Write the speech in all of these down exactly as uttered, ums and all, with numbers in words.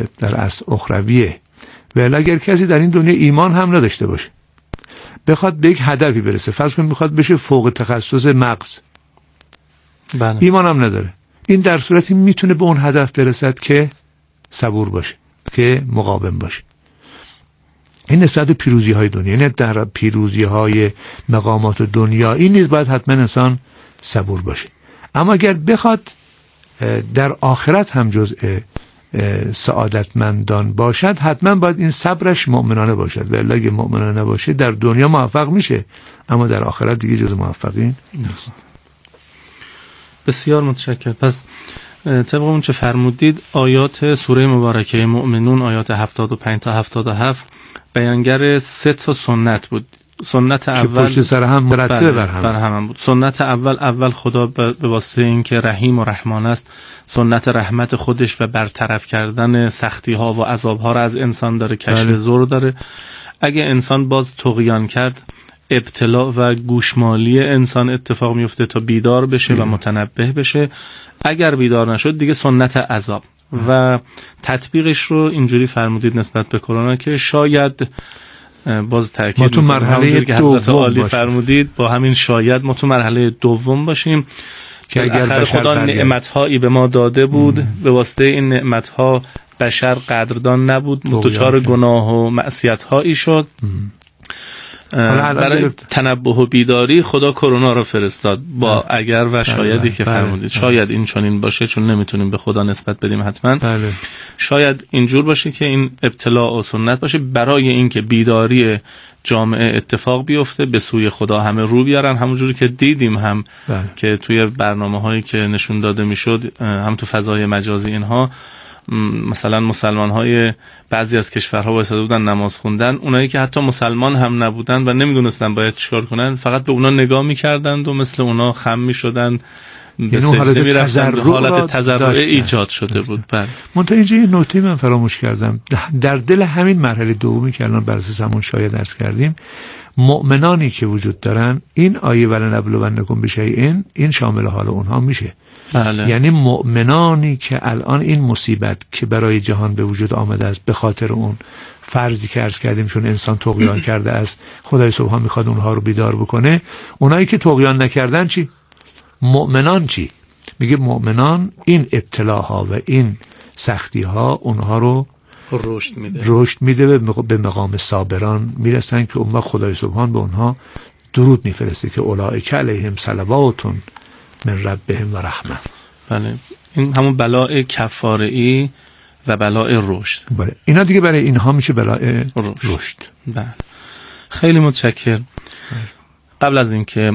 در اصل اخرویه. ولی اگر کسی در این دنیا ایمان هم نداشته باشه، بخواد به یک هدفی برسه، فرض کنیم بخواد بشه فوق تخصص مغز، بله. ایمان هم نداره، این در صورتی میتونه به اون هدف برسد که صبور باشه، که مقاوم باشه. این نسبت پیروزی های دنیا، یعنی در پیروزی های مقامات دنیا این نیز باید حتما انسان صبور باشه. اما اگر بخواد در آخرت هم جزء سعادتمندان باشد، حتما باید این صبرش مؤمنانه باشد. ولی اگه مؤمنانه نباشه در دنیا موفق میشه، اما در آخرت دیگه جز موفقین نیست. بسیار متشکرم. پس طبق اون چه فرمودید، آیات سوره مبارکه مؤمنون آیات هفتاد و پنج تا هفتاد و هفت بیانگر سه تا سنت بود. سنت اول پشت سر هم مرتب بر هم. بر هم بود. سنت اول اول خدا به واسطه اینکه رحیم و رحمان است، سنت رحمت خودش و برطرف کردن سختی ها و عذاب ها را از انسان داره، کشف بله. زور داره. اگه انسان باز طغیان کرد، ابتلا و گوشمالی انسان اتفاق میفته تا بیدار بشه بله. و متنبه بشه. اگر بیدار نشد دیگه سنت عذاب. و تطبیقش رو اینجوری فرمودید نسبت به کرونا که شاید باز تاکید ما تو مرحله که حضرت عالی باشیم. فرمودید با همین شاید ما تو مرحله دوم باشیم که اگر خدا نعمت‌هایی به ما داده بود ام. به واسطه این نعمت‌ها بشر قدردان نبود، دچار گناه و معصیت‌هایی شد. ام. برای تنبه و بیداری خدا کرونا رو فرستاد با بله. اگر و شایدی بله. که فرمودید بله. شاید این چنین باشه، چون نمیتونیم به خدا نسبت بدیم حتما بله. شاید اینجور باشه که این ابتلا و سنت باشه برای اینکه بیداری جامعه اتفاق بیفته، به سوی خدا همه رو بیارن. همونجوری که دیدیم هم بله. که توی برنامه‌هایی که نشون داده میشد، هم تو فضای مجازی اینها، مثلا مسلمان های بعضی از کشورها وایساده بودن نماز خوندن، اونایی که حتی مسلمان هم نبودن و نمیدونستن باید چیکار کنن، فقط به اونا نگاه میکردند و مثل اونا خم میشدن، به سجده میرفتن، حالت تضرع ایجاد شده بود. بله. منتها اینجا یه نکته من فراموش کردم، در دل همین مرحله دومی که الان بر اساس همون شاید عرض کردیم، مؤمنانی که وجود دارن، این آیه ولنبلونکم بشیء این شامل حال اونها میشه. بله. یعنی مؤمنانی که الان این مصیبت که برای جهان به وجود آمده است به خاطر اون فرضی که عرض کردیم چون انسان طغیان کرده است، خدای سبحان میخواد اونها رو بیدار بکنه. اونایی که طغیان نکردن چی؟ مؤمنان چی؟ میگه مؤمنان این ابتلاها و این سختیها اونها رو رشد میده رشد میده و به مقام صابران میرسن که اون وقت خدای سبحان به اونها درود میفرسته که اولئک علیهم صلوات من ربهم و رحمه. بله، این همون بلاء کفاره‌ای و بلاء رشد. بله، اینا دیگه برای اینها میشه بلاء رشد. رشد. بله، خیلی متشکرم. قبل از اینکه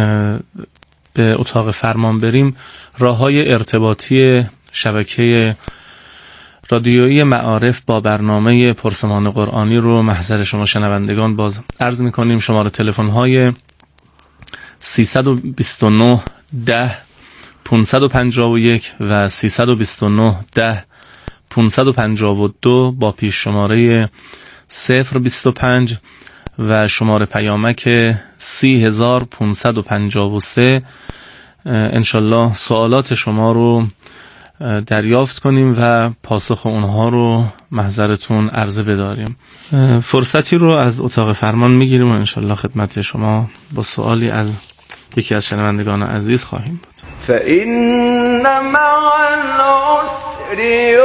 به اتاق فرمان بریم، راه‌های ارتباطی شبکه رادیویی معارف با برنامه پرسمان قرآنی رو محضر شما شنوندگان باز عرض می‌کنیم. شماره تلفن‌های سیصد و بیست و نه ده پانصد و پنجاه و یک و سیصد و بیست و نه ده پانصد و پنجاه و دو با پیش شماره صفر بیست و پنج و شماره پیامک سی هزار پانصد و پنجاه و سه. انشالله سوالات شما رو دریافت کنیم و پاسخ اونها رو محضرتون عرضه بداریم. فرصتی رو از اتاق فرمان میگیریم و انشالله خدمت شما با سوالی از یکی از شنوندگان عزیز خواهیم بود. فإن مع العسر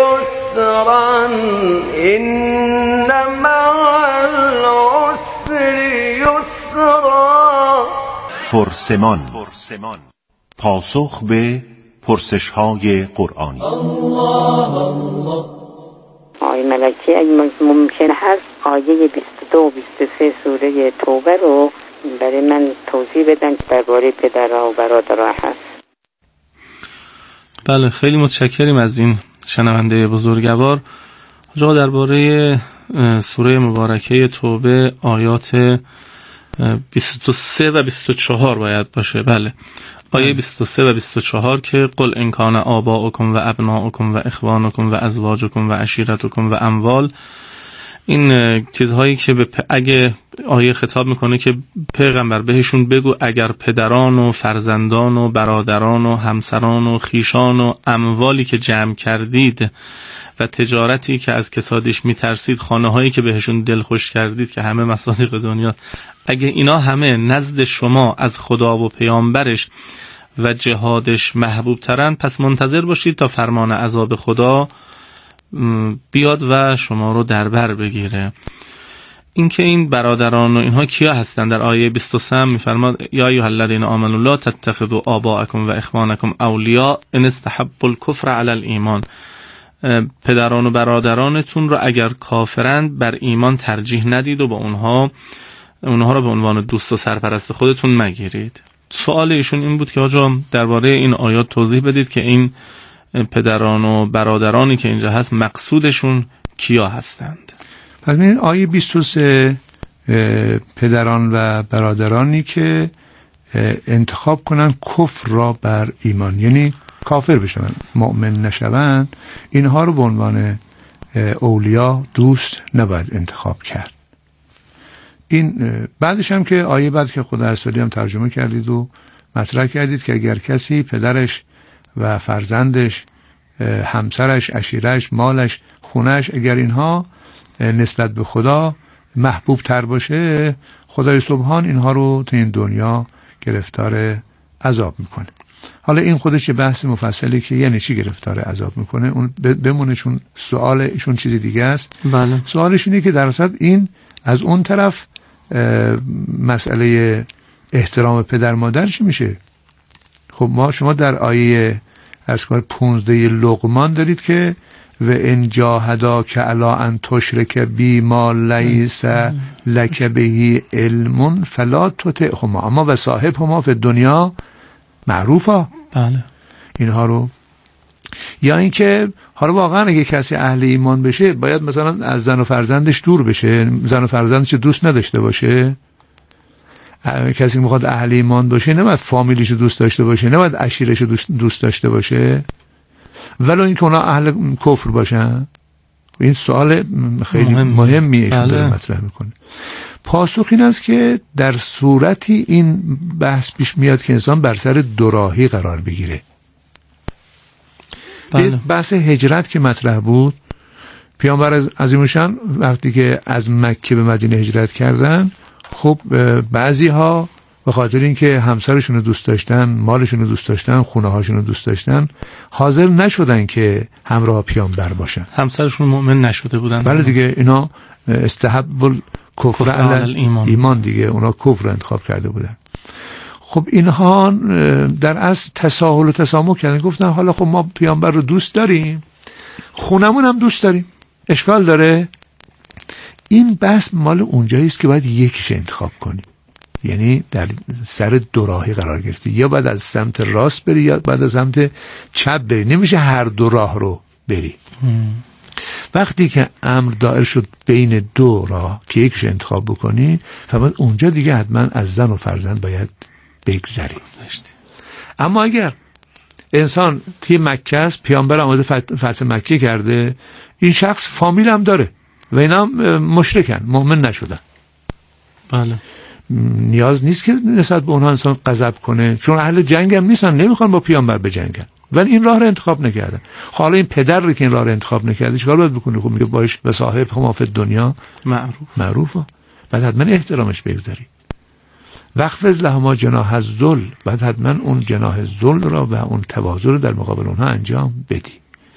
يسرا إن مع العسر يسرا. پرسمان پاسخ به پرسش‌های قرآنی. آقای ملکی اگه ممکن هست آیه بیست و دو و بیست و سه سوره توبه رو برای من توضیح بدن که درباره پدرها و برادرها هست. بله، خیلی متشکریم از این شنونده بزرگوار. جا درباره سوره مبارکه توبه آیات بیست و سه و بیست و چهار باید باشه. بله، آیه بیست و سه و بیست و چهار که قل ان کان آباؤکم و ابناؤکم و اخوانکم و ازواجکم و عشیرتکم و اموال، این چیزهایی که به اگه آیه خطاب میکنه که پیغمبر بهشون بگو اگر پدران و فرزندان و برادران و همسران و خیشان و اموالی که جمع کردید و تجارتی که از کسادیش میترسید، خانه هایی که بهشون دل خوش کردید که همه مصادیق دنیا، اگه اینا همه نزد شما از خدا و پیامبرش و جهادش محبوب ترن، پس منتظر باشید تا فرمان عذاب خدا بیاد و شما رو در بر بگیره. این که این برادران و اینها کیا هستن؟ در آیه بیست و سه میفرماد یا ایها الذین آمنوا لا تتخذوا آباءکم و اخوانکم اولیاء ان استحبوا الکفر علی الایمان. پدران و برادرانتون رو اگر کافرند بر ایمان ترجیح ندید و با اونها اونها رو به عنوان دوست و سرپرست خودتون مگیرید. سوال ایشون این بود که آقا درباره این آیات توضیح بدید که این پدران و برادرانی که اینجا هست مقصودشون کیا هستند؟ پس این آیه بیست و سه پدران و برادرانی که انتخاب کنن کفر را بر ایمان، یعنی کافر بشن، مؤمن نشون، اینها رو به عنوان اولیا دوست نباید انتخاب کرد. این بعدش هم که آیه بعد که خدا اصلی هم ترجمه کردید و مطرح کردید که اگر کسی پدرش و فرزندش، همسرش، عشیرش، مالش، خونش، اگر اینها نسبت به خدا محبوب تر باشه، خدای سبحان اینها رو تو این دنیا گرفتار عذاب میکنه. حالا این خودش یه بحث مفصلی که یعنی چی گرفتار عذاب میکنه اون بمونه، چون سوال ایشون چیز دیگه است. بله. سوالش اینه که در اصل این از اون طرف مسئله احترام پدر مادر چی میشه؟ خب ما شما در آیه از کار پونزده لقمان دارید که و ان جاهداک علی ان تشرک بی ما لیس لک به علم فلا تطعهما اما و صاحبهما فی الدنیا معروفا. بله. اینها رو یا اینکه حالا واقعا اگه کسی اهل ایمان بشه باید مثلا از زن و فرزندش دور بشه، زن و فرزندش دوست نداشته باشه. کسی میخواد اهل ایمان باشه نباید فامیلیشو دوست داشته باشه، نباید عشیرشو دوست, دوست داشته باشه، ولو اینکه اونا اهل کفر باشن. این سوال خیلی مهم. مهمیه ایشون داره مطرح میکنه. پاسخ این است که در صورتی این بحث پیش میاد که انسان بر سر دوراهی قرار بگیره. بله. بحث هجرت که مطرح بود، پیامبر عظیم الشأن وقتی که از مکه به مدینه هجرت کردن، خب بعضی ها به خاطر اینکه همسرشون رو دوست داشتن، مالشون رو دوست داشتن، خونه هاشون رو دوست داشتن، حاضر نشدن که همراه پیامبر باشن. همسرشون مؤمن نشده بودن. بله دیگه، اینا استحب کفر علی ایمان. ایمان دیگه، اونا کفر رو انتخاب کرده بودن. خب اینها در اصل تساهل و تسامح کردن، گفتن حالا خب ما پیامبر رو دوست داریم، خونمون هم دوست داریم، اشکال داره؟ این بحث مال اونجایی است که باید یکیش انتخاب کنی، یعنی در سر دوراهی قرار گرفتی، یا باید از سمت راست بری یا باید از سمت چپ بری، نمیشه هر دو راه رو بری. هم. وقتی که امر دائر شد بین دو راه که یکیش انتخاب بکنی، فقط اونجا دیگه حتما از زن و فرزند باید بگذری. اما اگر انسان توی مکه است، پیامبر آمده فتح مکه کرده، این شخص فامیل هم داره و اینا هم مشرکن، مؤمن نشدن، بله، نیاز نیست که نسبت به اونها انسان غضب کنه، چون اهل جنگ هم نیستن، نمیخوان با پیامبر بجنگن، ولی این راه رو انتخاب نکردن. حالا این پدر رو که این راه رو انتخاب نکرده چیکار باید بکنه؟ خب میگه باش به صاحب هم فی دنیا معروف معروفه، بعد حتما احترامش بگذاری. وقفز لهما جناح الذل، بعد حتما اون جناح الذل را و اون تواضع رو در مقابل اونها انجام بدی.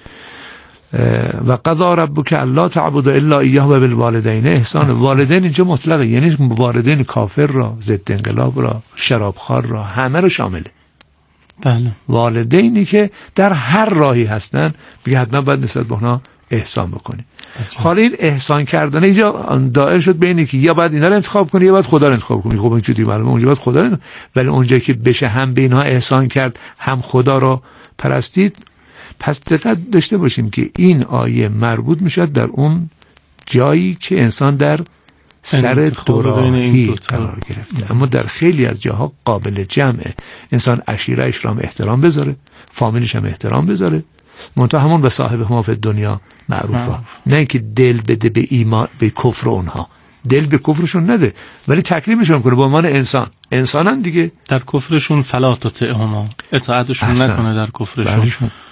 و قضا ربک الا تعبدوا الا ایاه و بالوالدین احسان. والدین اینجا مطلقه، یعنی والدین کافر را، ضد انقلاب را، شرابخوار را، همه رو شامله. بله. والدینی که در هر راهی هستن میگه حتما باید نسبت به اونها احسان بکنی. حالا این احسان کردن اینجا دائر شد بینی که یا باید اینا رو انتخاب کنی یا باید خدا رو انتخاب کنی. خب اینجوری معلومه اونجا باید خدا رو، ولی اونجا که بشه هم به اینها احسان کرد هم خدا رو پرستید، پس دقت داشته باشیم که این آیه مربوط میشد در اون جایی که انسان در سر دوراهی قرار گرفته. اما در خیلی از جاها قابل جمعه، انسان عشیره‌اش را احترام بذاره، فامیلش هم احترام بذاره، منتها همون به صاحب ما فی دنیا معروفه، نه اینکه دل بده به ایمان به کفر اونها، دل به کفرشون نده ولی تکریمشون کنه به عنوان انسان، انسانن دیگه. در کفرشون فلا تطعهما، اطاعتشون نکنه در کفرشون.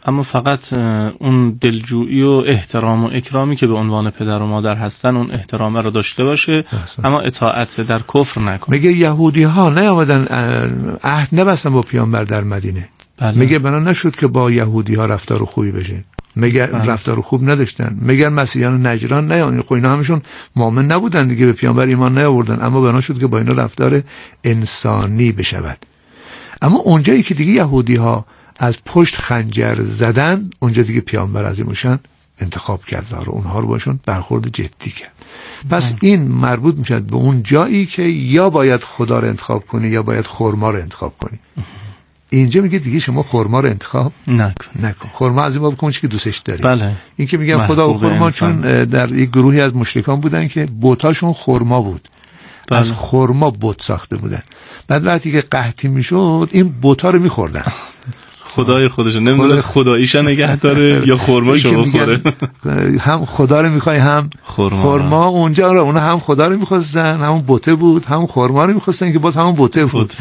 اما فقط اون دلجویی و احترام و اکرامی که به عنوان پدر و مادر هستن اون احترام رو داشته باشه، احسن. اما اطاعت در کفر نکنه. میگه یهودی ها نیامدن عهد نبستن با پیامبر در مدینه. بله. میگه بنا نشد که با یهودی ها رفتار خوبی بشه. میگه رفتار خوب نداشتن. میگن مسیحیان نجران نه، یعنی خب اینا همشون مؤمن نبودن دیگه، به پیامبر ایمان نیاوردن، اما بنا شد که با اینا رفتار انسانی بشود. اما اونجایی که دیگه یهودی ها از پشت خنجر زدن، اونجا دیگه پیامبر عظیم‌الشأن انتخاب کرد و اونها رو باشون برخورد جدی کرد. پس این مربوط میشه به اون جایی که یا باید خدا رو انتخاب کنی یا باید خرما رو انتخاب کنی. اینجا میگه دیگه شما خرما رو انتخاب نکن نکن خرما از این باب کن چیزی که دوستش داری. بله. این که میگن خدا و خرما انسان. چون در یک گروهی از مشرکان بودن که بتاشون خرما بود. بله. از خرما بت ساخته بودن. بعد وقتی که قحطی میشد این بتا رو میخوردن. خدای خودش نمیدونه خداییش نگه داره یا خرماشو بخوره. هم خدا رو میخوای هم خرما. خرما اونجا رو اونا هم خدا رو میخواستن، همون بته بود، هم خرما رو میخواستن که باز همون بته بود.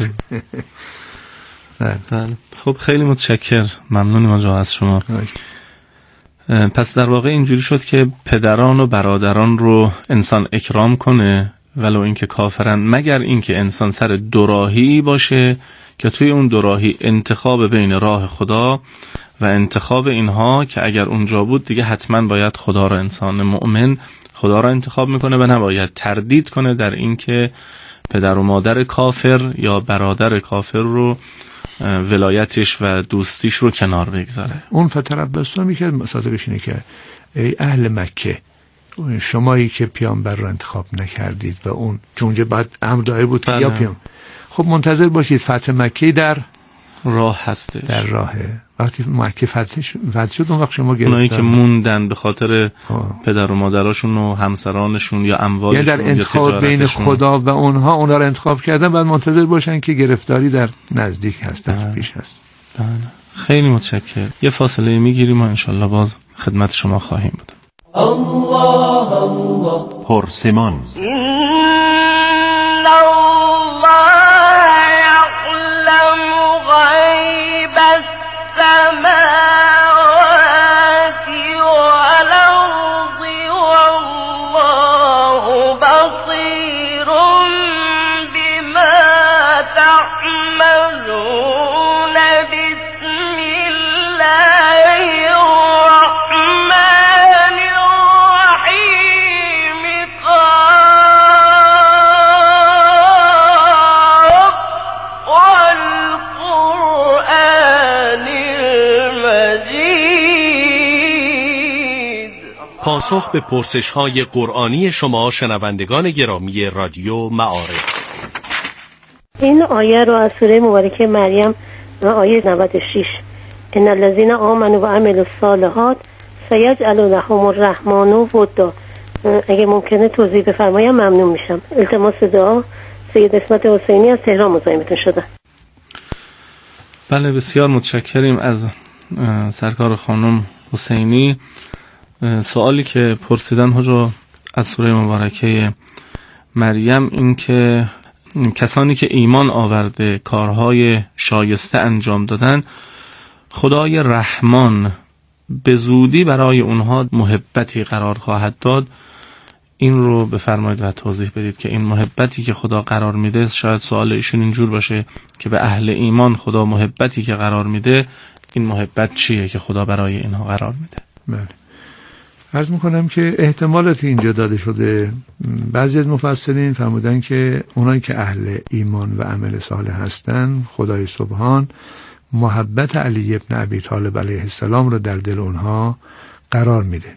بله. خب خیلی متشکر، ممنونیم آقا از شما. پس در واقع اینجوری شد که پدران و برادران رو انسان اکرام کنه ولو اینکه کافرن، مگر اینکه انسان سر دوراهی باشه که توی اون دوراهی انتخاب بین راه خدا و انتخاب اینها که اگر اونجا بود دیگه حتما باید خدا رو، انسان مؤمن خدا رو انتخاب میکنه و نباید تردید کنه در اینکه پدر و مادر کافر یا برادر کافر رو ولایتش و دوستیش رو کنار بگذاره. اون فتربصوا میکرد مسازگش اینه که ای اهل مکه، شمایی که پیامبر رو انتخاب نکردید و اون چونجا بعد امر داعی بود یا پیام، خب منتظر باشید فتح مکه در راه هستش، در راهه. وقتی مکه فتح شد اون وقت شما گرفتن اونایی که موندن به خاطر ها. پدر و مادراشون و همسرانشون یا اموالشون، یعنی در انتخاب بین خدا و اونها اونا رو انتخاب کردن، بعد منتظر باشن که گرفتاری در نزدیک هست، در پیش هست. بله. خیلی متشکرم. یه فاصله میگیریم و انشالله باز خدمت شما خواهیم بود. الله الله پرسمان. پاسخ به پرسش‌های قرآنی شما شنوندگان گرامی رادیو معارف. این آیه رو از سوره مبارکه مریم آیه نود و شش، ان الذين آمنوا وعملوا الصالحات سيجعل لهم الرحمن ودا، اگه ممکنه توضیح بفرمایید ممنون میشم. التماس دعا. سید اسمت حسینی از تهران مزاحمتون شدم. بله بسیار متشکریم از سرکار خانم حسینی. سوالی که پرسیدن حجا از سوره مبارکه مریم این که کسانی که ایمان آورده کارهای شایسته انجام دادن، خدای رحمان به زودی برای اونها محبتی قرار خواهد داد. این رو بفرمایید و توضیح بدید که این محبتی که خدا قرار میده، شاید سوال ایشون اینجور باشه که به اهل ایمان خدا محبتی که قرار میده، این محبت چیه که خدا برای اینها قرار میده؟ بله. عرض میکنم که احتمالاتی اینجا داده شده. بعضی از مفسرین فرمودن که اونایی که اهل ایمان و عمل صالح هستن، خدای سبحان محبت علی ابن ابی طالب علیه السلام رو در دل اونها قرار میده.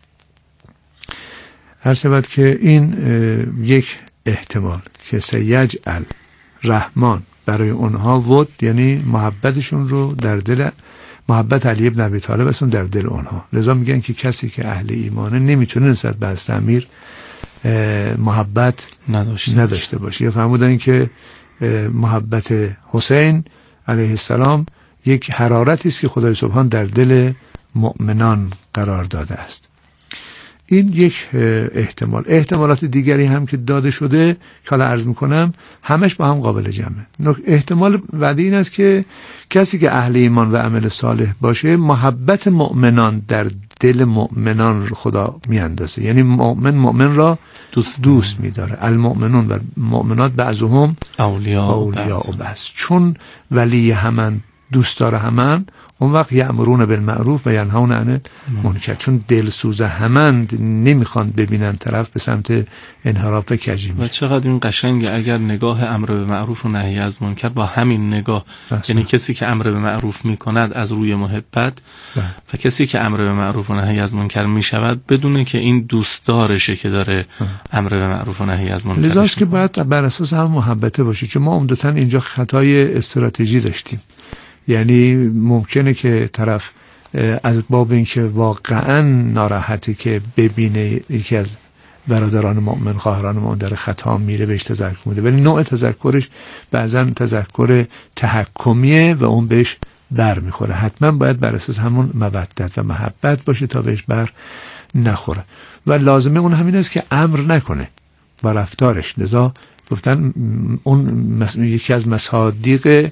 عرض شود که این یک احتمال که سیجعل رحمان برای اونها ود، یعنی محبتشون رو در دل، محبت علی ابن ابی طالب هستن در دل اونها. لذا میگن که کسی که اهل ایمانه نمیتونه نسبت به حضرت امیر محبت نداشته, نداشته باشه. یا فرمودن که محبت حسین علیه السلام یک حرارتی است که خدای سبحان در دل مؤمنان قرار داده است. این یک احتمال. احتمالات دیگری هم که داده شده که حالا عرض میکنم همش با هم قابل جمعه. احتمال بعدی این است که کسی که اهل ایمان و عمل صالح باشه محبت مؤمنان در دل مؤمنان خدا میاندازه، یعنی مؤمن مؤمن را دوست دوست میداره. المؤمنون و مؤمنات بعضهم اولیاء اولیاء بعض، چون ولی همن دوست داره همن، اون وقت یأمرون بالمعروف و ینهون عن المنکر، چون دلسوز همند نمیخوان ببینن طرف به سمت انحراف و کجی میره. و چقدر این قشنگه اگر نگاه امر به معروف و نهی از منکر با همین نگاه، یعنی کسی که امر به معروف میکند از روی محبت و کسی که امر به معروف و نهی از منکر میشود بدونه که این دوستدارشه که داره امر به معروف و نهی از منکر. لذاست که باید بر اساس هم محبته باشه، چون ما عمدتاً اینجا خطای استراتژی داشتیم. یعنی ممکنه که طرف از باب اینکه واقعا ناراحته که ببینه یکی از برادران مؤمن خواهران مؤمن در خطا میره بهش تذکر میده، ولی نوع تذکرش بعضا تذکر تحکمیه و اون بهش بر میخوره. حتما باید بر اساس همون مودت و محبت باشه تا بهش بر نخوره و لازمه اون همین است که امر نکنه با رفتارش. لذا گفتن اون یکی از مصادیق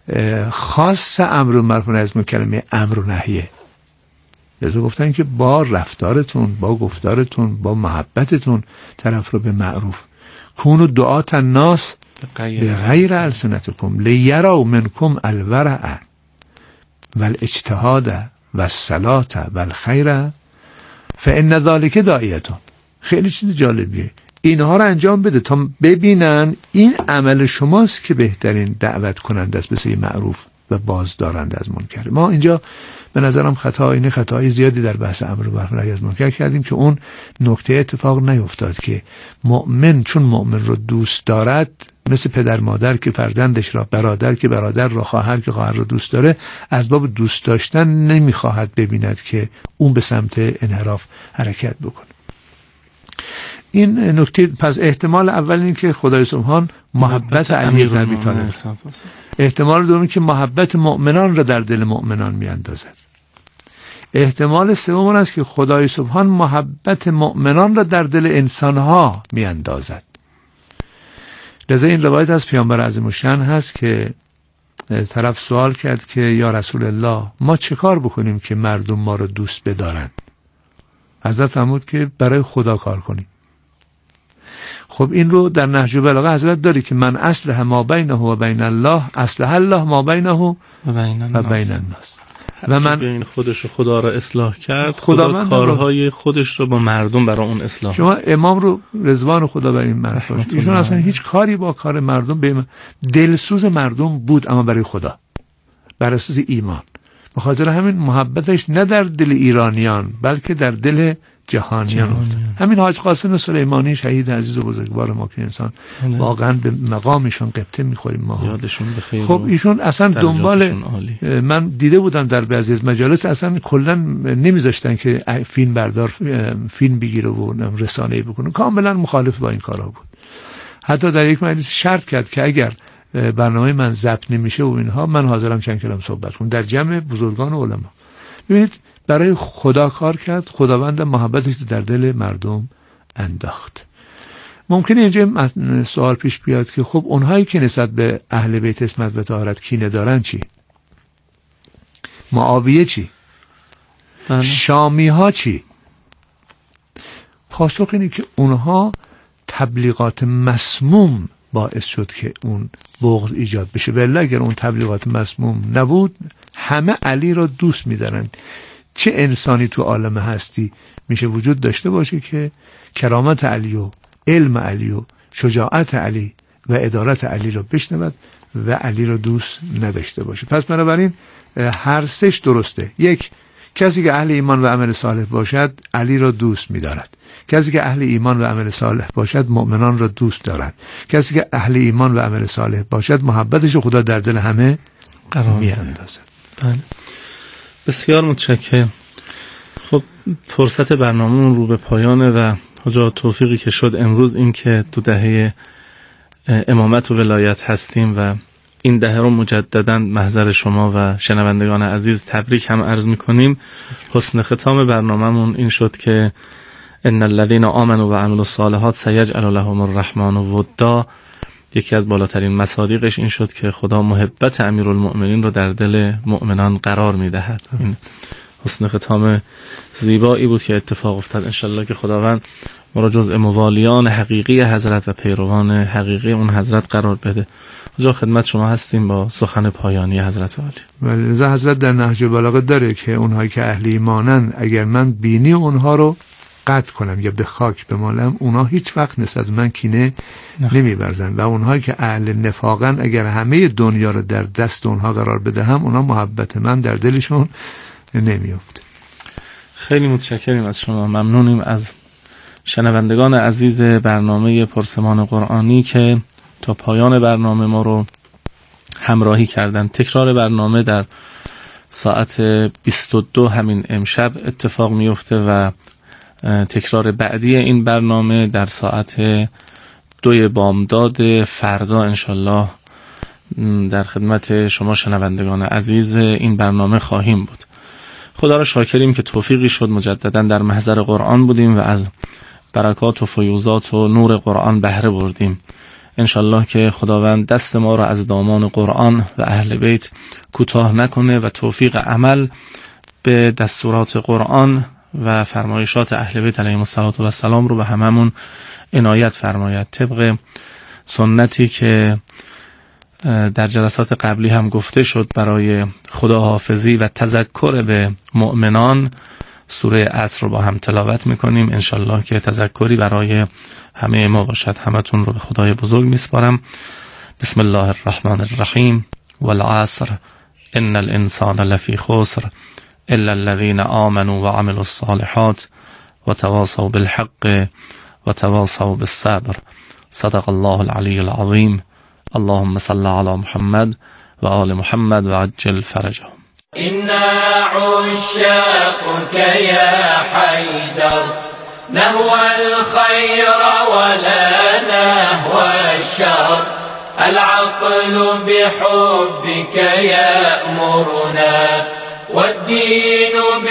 خاص امر و معروف از کلمه امر و نهیه. لذا گفتن که با رفتارتون، با گفتارتون، با محبتتون طرف رو به معروف. کونوا دعاة الناس بغیر السنتکم لیروا منکم الورع والاجتهاد والصلاة والخیر فان ذلک داعیتون. خیلی چیز جالبیه. اینها رو انجام بده تا ببینن این عمل شماست که بهترین دعوت کننده است به سوی معروف و بازدارنده از منکر. ما اینجا به نظرم خطا اینه خطای زیادی در بحث امر و نهی از منکر کردیم که اون نکته اتفاق نیفتاد که مؤمن چون مؤمن رو دوست دارد، مثل پدر مادر که فرزندش را، برادر که برادر را، خواهر که خواهر را دوست داره، از باب دوست داشتن نمیخواهد ببیند که اون به سمت انحراف حرکت بکنه. این نکته. پس احتمال اول این که خدای سبحان محبت علی بن ابی طالب، احتمال دوم که محبت مؤمنان را در دل مؤمنان میاندازد، احتمال سوم اون است که خدای سبحان محبت مؤمنان را در دل انسانها میاندازد. لذا این روایت از پیامبر عظیم الشأن هست که طرف سوال کرد که یا رسول الله ما چه کار بکنیم که مردم ما را دوست بدارند؟ حضرت فرمود که برای خدا کار کنیم. خب این رو در نهج البلاغه حضرت داری که من اصلح ما بینه و بین الله اصلح الله ما بینه و بین الناس. و من بین خودش و خدا را اصلاح کرد، خدا, خدا کارهای خودش رو با مردم برای اون اصلاح. شما امام رو رضوان خدا بر این مرد باشید، ایشون اصلا هیچ کاری با کار مردم به دلسوز مردم بود، اما برای خدا، بر اساس ایمان. بخاطر همین محبتش نه در دل ایرانیان بلکه در دل جهانیان بود. همین حاج قاسم سلیمانی شهید عزیز و بزرگوار ما که انسان واقعا به مقامشون قبطه میخوریم ما. یادشون بخیر. خب ایشون اصلا دنبال، من دیده بودم در بعضی از مجالس اصلا کلا نمیذاشتن که فیلم بردار فیلم بگیره و رسانه‌ای بکنه، کاملا مخالف با این کارا بود. حتی در یک مجلس شرط کرد که اگر برنامه من ضبط نمیشه و اینها من حاضرم چند کلام صحبت کنم در جمع بزرگان و علما. ببینید برای خدا کار کرد، خداوند محبتش در دل مردم انداخت. ممکنه اینجا سوال پیش بیاد که خب اونهایی که نسبت به اهل بیت عصمت و طهارت کینه دارن چی؟ معاویه چی؟ شامی ها چی؟ پاسخ اینه که اونها تبلیغات مسموم باعث شد که اون بغض ایجاد بشه، ولی اگر اون تبلیغات مسموم نبود همه علی را دوست می‌دارن. چه انسانی تو عالم هستی میشه وجود داشته باشه که کرامت علی و علم علی و شجاعت علی و ادارت علی را بشنود و علی را دوست نداشته باشه؟ پس بنابراین هر سش درسته. یک، کسی که اهل ایمان و عمل صالح باشد علی را دوست می‌دارد. کسی که اهل ایمان و عمل صالح باشد مؤمنان را دوست دارد. کسی که اهل ایمان و عمل صالح باشد محبتش خدا در دل همه قرار می‌اندازد. بله. بسیار متشکرم. خب فرصت برنامه‌مون رو به پایانه و حاجا توفیقی که شد امروز این که تو دهه امامت و ولایت هستیم و این دهه رو مجدداً محضر شما و شنوندگان عزیز تبریک هم عرض می‌کنیم. حسن ختام برنامه‌مون این شد که ان الذين آمنوا و عملوا الصالحات سیجعل لهم الرحمن ودا، یکی از بالاترین مصادیقش این شد که خدا محبت امیرالمؤمنین رو در دل مؤمنان قرار میدهد. این حسن ختام زیبایی بود که اتفاق افتاد. انشالله که خداوند ما را جزء موالیان حقیقی حضرت و پیروان حقیقی اون حضرت قرار بده. جا خدمت شما هستیم با سخن پایانی حضرت عالی. ولی رضا حضرت در نهج البلاغه داره که اونهایی که اهل ایمانن اگر من بینی اونها رو قطع کنم یا به خاک بمالم، اونها هیچ وقت نسبت من کینه نمی‌ورزن، و اونهایی که اهل نفاقن اگر همه دنیا رو در دست اونها قرار بدهم، اونها محبت من در دلشون نمیافته. خیلی متشکریم از شما، ممنونیم از شنوندگان عزیز برنامه پرسمان قرآنی که تا پایان برنامه ما رو همراهی کردن. تکرار برنامه در ساعت بیست و دو همین امشب اتفاق میفته و تکرار بعدی این برنامه در ساعت دوی بامداد فردا انشالله در خدمت شما شنوندگان عزیز این برنامه خواهیم بود. خدا را شاکریم که توفیقی شد مجددا در محضر قرآن بودیم و از برکات و فیوزات و نور قرآن بهره بردیم. انشالله که خداوند دست ما را از دامان قرآن و اهل بیت کوتاه نکنه و توفیق عمل به دستورات قرآن و فرمایشات اهل بیت علیهم السلام رو به هممون عنایت فرماید. طبق سنتی که در جلسات قبلی هم گفته شد، برای خداحافظی و تذکر به مؤمنان سوره عصر رو با هم تلاوت میکنیم. انشالله که تذکری برای همه ما باشد. همتون رو به خدای بزرگ میسپارم. بسم الله الرحمن الرحیم. والعصر ان الانسان لفی خسر الا الذين آمنوا وعملوا الصالحات وتواصوا بالحق وتواصوا بالصبر. صدق الله العلی العظیم. اللهم صل على محمد و آل محمد و عجل فرجهم. إنا عشاقك يا حيدر نهوى الخير ولا نهوى الشر، العقل بحبك يأمرنا والدين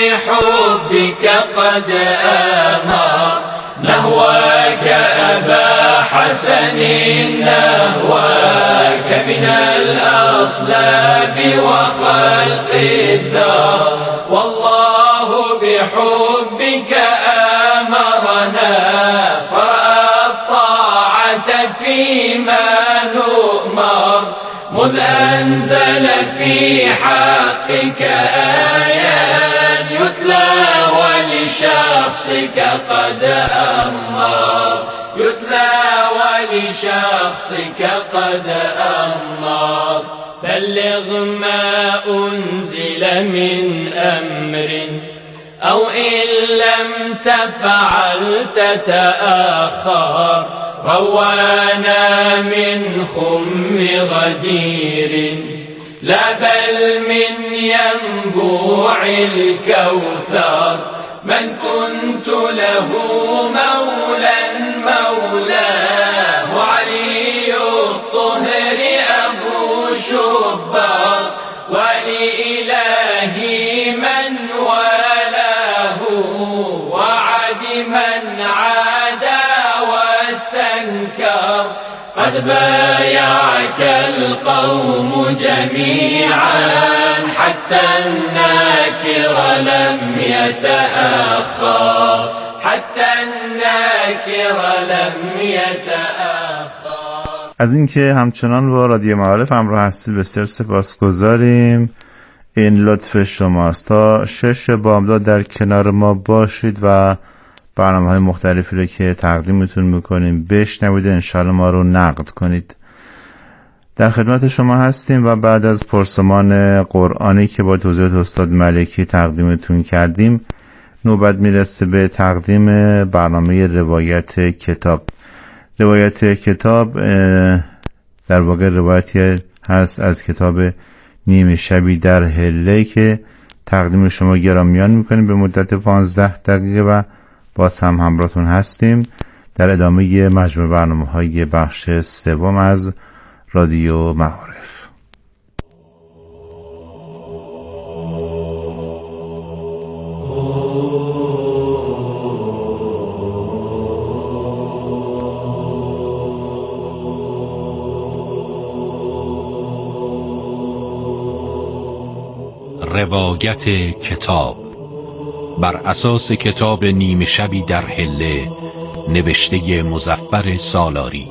بحبك قد آمر، نهواك أبا حسن نهواك من الأصلاب وخلق الدار، والله بحبك آمرنا فرأى الطاعة فيما نؤمر، مذ أنزل في حقك آيات يتلى ولشخصك قد أمر، يتلى ولشخصك قد أمر، بلغ ما أنزل من أمر أو إن لم تفعل تتأخر، روانا من خم غدير لا بل من ينبوع الكوثر، من كنت له مولا مولاه علي الطهر أبو شبر، ولإلهي من والاه وعد من عادى واستنكر، قد بايعك القوم جميعا حتى الناكر لم يتأخر، حتى الناكر لم يتأخر. از اینکه همچنان با رادیو معارف همراه هستید بسیار سپاسگزاریم. این لطف شماست. تا شش بامداد در کنار ما باشید و برنامه های مختلفی رو که تقدیمتون میکنیم بشنوید، انشاءالله ما رو نقد کنید. در خدمت شما هستیم و بعد از پرسمان قرآنی که با توضیحات استاد ملکی تقدیمتون کردیم، نوبت میرسه به تقدیم برنامه روایت کتاب. روایت کتاب در واقع روایتی هست از کتاب نیمه شبی در هله که تقدیم شما گرامیان میکنیم به مدت پانزده دقیقه و باز هم همراهتون هستیم در ادامه مجموع برنامه های بخش سوم از رادیو معارف. روایت کتاب بر اساس کتاب نیمه شبی در حله نوشته مظفر سالاری.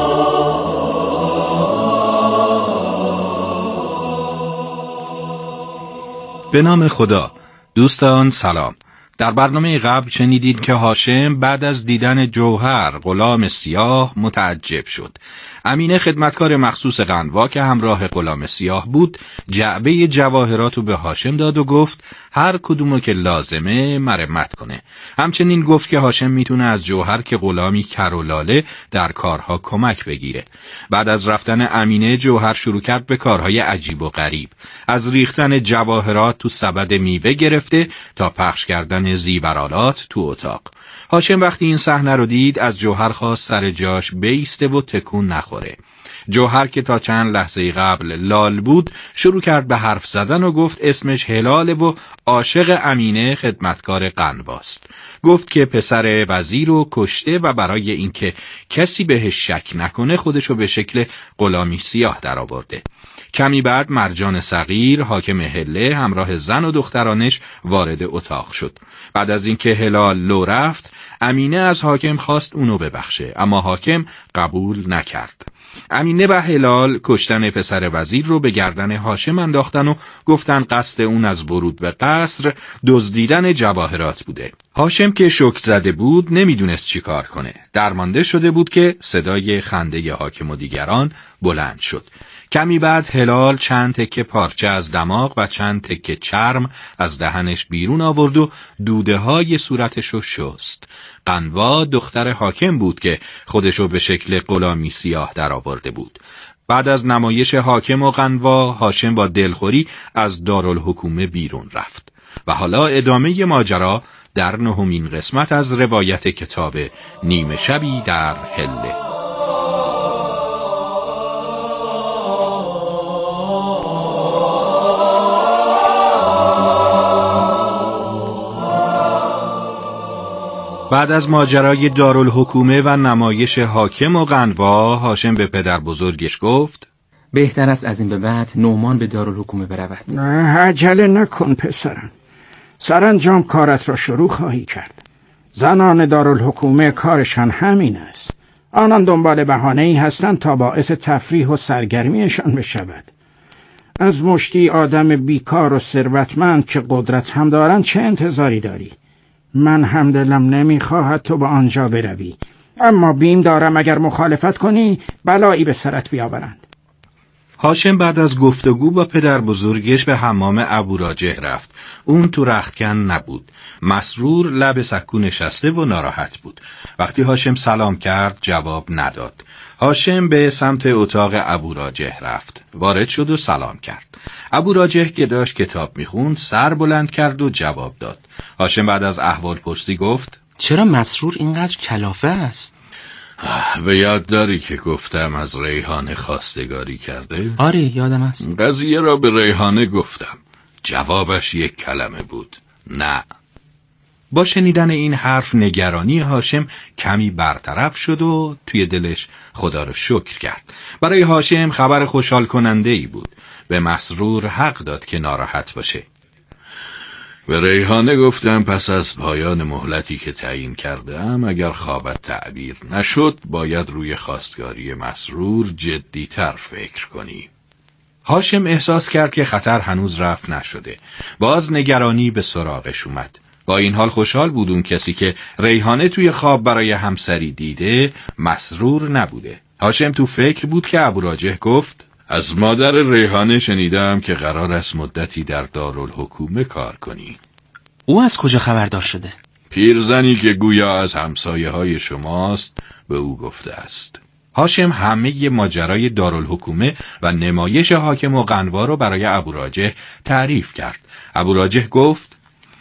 به نام خدا. دوستان سلام. در برنامه قبل شنیدید که هاشم بعد از دیدن جوهر غلام سیاه متعجب شد. امینه خدمتکار مخصوص قنوا که همراه غلام سیاه بود جعبه جواهرات رو به هاشم داد و گفت هر کدومو که لازمه مرمت کنه. همچنین گفت که هاشم میتونه از جوهر که غلامی کر و لاله در کارها کمک بگیره. بعد از رفتن امینه جوهر شروع کرد به کارهای عجیب و غریب، از ریختن جواهرات تو سبد میوه گرفته تا پخش کردن زیورالات تو اتاق. هاشم وقتی این صحنه رو دید از جوهر خواست سر جاش بیسته و تکون نخوره. جوهر که تا چند لحظه قبل لال بود شروع کرد به حرف زدن و گفت اسمش هلاله و عاشق امینه خدمتکار قنواست. گفت که پسر وزیر رو کشته و برای اینکه کسی بهش شک نکنه خودشو به شکل غلامی سیاه درآورده. کمی بعد مرجان صغیر حاکم حله همراه زن و دخترانش وارد اتاق شد. بعد از اینکه هلال لو رفت امینه از حاکم خواست اونو ببخشه، اما حاکم قبول نکرد. امینه و هلال کشتن پسر وزیر رو به گردن هاشم انداختن و گفتن قصد اون از ورود به قصر دزدیدن جواهرات بوده. هاشم که شوک زده بود نمیدونست چی کار کنه. درمانده شده بود که صدای خنده حاکم و دیگران بلند شد. کمی بعد هلال چند تکه پارچه از دماغ و چند تکه چرم از دهنش بیرون آورد و دوده های صورتشو شست. قنوا دختر حاکم بود که خودشو به شکل غلامی سیاه در آورده بود. بعد از نمایش حاکم و قنوا هاشم با دلخوری از دارالحکومه بیرون رفت. و حالا ادامه ماجرا در نهمین قسمت از روایت کتاب نیمه شبی در حله. بعد از ماجرای دارالحکومه و نمایش حاکم و قنوا هاشم به پدر بزرگش گفت بهتر است از این به بعد نعمان به دارالحکومه برود. نه عجله نکن پسرم، سرانجام کارت را شروع خواهی کرد. زنان دارالحکومه کارشان همین است. آنان دنبال بهانه‌ای هستند تا باعث تفریح و سرگرمیشان بشود. از مشتی آدم بیکار و ثروتمند که قدرت هم دارند چه انتظاری داری؟ من هم دلم نمیخواهد تو به آنجا بروی، اما بیم دارم اگر مخالفت کنی بلایی به سرت بیاورند. هاشم بعد از گفتگو با پدر بزرگش به حمام ابوراجح رفت. اون تو رختکن نبود. مسرور لب سکو نشسته و ناراحت بود. وقتی هاشم سلام کرد جواب نداد. هاشم به سمت اتاق ابوراجح رفت. وارد شد و سلام کرد. ابوراجح که داشت کتاب میخوند سر بلند کرد و جواب داد. هاشم بعد از احوال پرسی گفت چرا مسرور اینقدر کلافه است؟ به یاد داری که گفتم از ریحانه خواستگاری کرده؟ آره یادم است. قضیه را به ریحانه گفتم. جوابش یک کلمه بود: نه. با شنیدن این حرف نگرانی هاشم کمی برطرف شد و توی دلش خدا رو شکر کرد. برای هاشم خبر خوشحال کننده ای بود. به مسرور حق داد که ناراحت باشه. به ریحانه گفتم پس از پایان مهلتی که تعیین کردم اگر خوابت تعبیر نشد باید روی خواستگاری مسرور جدی‌تر فکر کنی. هاشم احساس کرد که خطر هنوز رفع نشده. باز نگرانی به سراغش اومد. با این حال خوشحال بود اون کسی که ریحانه توی خواب برای همسری دیده مسرور نبوده. هاشم تو فکر بود که ابوراجح گفت از مادر ریحانه شنیدم که قرار است مدتی در دارالحکومه کار کنی. او از کجا خبردار شده؟ پیرزنی که گویا از همسایه های شماست به او گفته است. هاشم همه ماجرای دارالحکومه و نمایش حاکم و قنوا رو برای ابوراجح تعریف کرد. ابوراجح گفت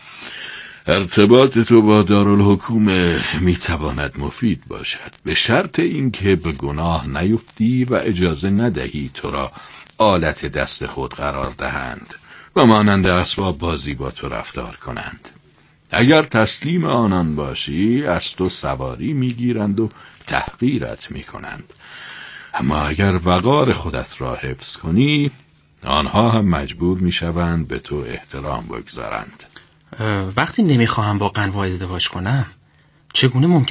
ارتباط تو با دارالحکومه میتواند مفید باشد به شرط اینکه به گناه نیفتی و اجازه ندهی تو را آلت دست خود قرار دهند و مانند اسباب بازی با تو رفتار کنند. اگر تسلیم آنان باشی از تو سواری میگیرند و تحقیرت میکنند، اما اگر وقار خودت را حفظ کنی آنها هم مجبور میشوند به تو احترام بگذارند. وقتی نمیخواهم با قنوا ازدواج کنم چگونه ممکن